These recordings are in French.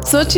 Sochi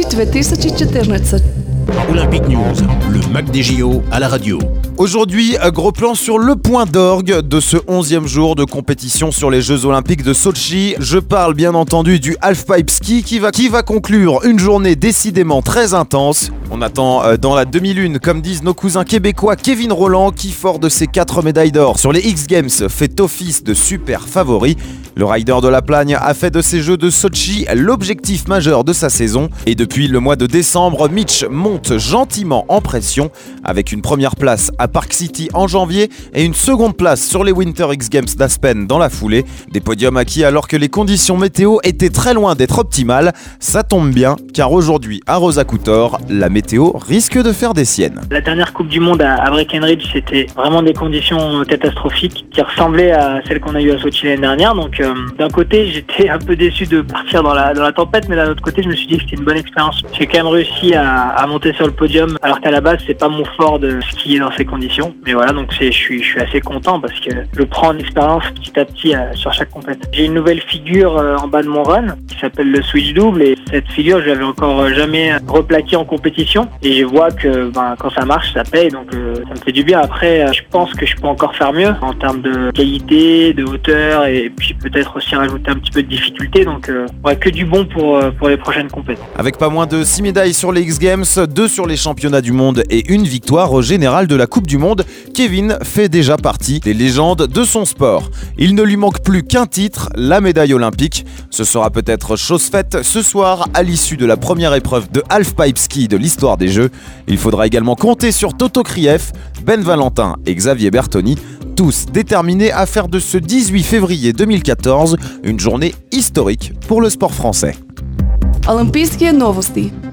2014. Olympique News, le Mac des JO à la radio. Aujourd'hui, gros plan sur le point d'orgue de ce 11e jour de compétition sur les Jeux Olympiques de Sochi. Je parle bien entendu du halfpipe ski qui va conclure une journée décidément très intense. On attend dans la demi-lune, comme disent nos cousins québécois, Kevin Rolland qui, fort de ses 4 médailles d'or sur les X Games, fait office de super favori. Le rider de la Plagne a fait de ces Jeux de Sochi l'objectif majeur de sa saison. Et depuis le mois de décembre, Mitch monte gentiment en pression avec une première place à Park City en janvier et une seconde place sur les Winter X Games d'Aspen dans la foulée. Des podiums acquis alors que les conditions météo étaient très loin d'être optimales. Ça tombe bien car aujourd'hui à Rosa Couture, la météo risque de faire des siennes. La dernière Coupe du Monde à Breckenridge, c'était vraiment des conditions catastrophiques qui ressemblaient à celles qu'on a eues à Sochi l'année dernière. Donc d'un côté, j'étais un peu déçu de partir dans la tempête, mais d'un autre côté, je me suis dit que c'était une bonne expérience. J'ai quand même réussi à monter sur le podium, alors qu'à la base, c'est pas mon fort de skier dans ces conditions. Mais voilà, donc je suis assez content parce que je prends une expérience petit à petit sur chaque compète. J'ai une nouvelle figure en bas de mon run qui s'appelle le switch double et cette figure, je l'avais encore jamais replaquée en compétition et je vois que quand ça marche, ça paye, donc ça me fait du bien. Après, je pense que je peux encore faire mieux en termes de qualité, de hauteur et puis peut-être aussi rajouter un petit peu de difficulté. Donc que du bon pour les prochaines compétitions. Avec pas moins de 6 médailles sur les X Games, 2 sur les championnats du monde et une victoire au général de la Coupe du Monde, Kevin fait déjà partie des légendes de son sport. Il ne lui manque plus qu'un titre, la médaille olympique. Ce sera peut-être chose faite ce soir à l'issue de la première épreuve de halfpipe ski de l'histoire des Jeux. Il faudra également compter sur Toto Krief, Ben Valentin et Xavier Bertoni, tous déterminés à faire de ce 18 février 2014 une journée historique pour le sport français. Олимпийские новости.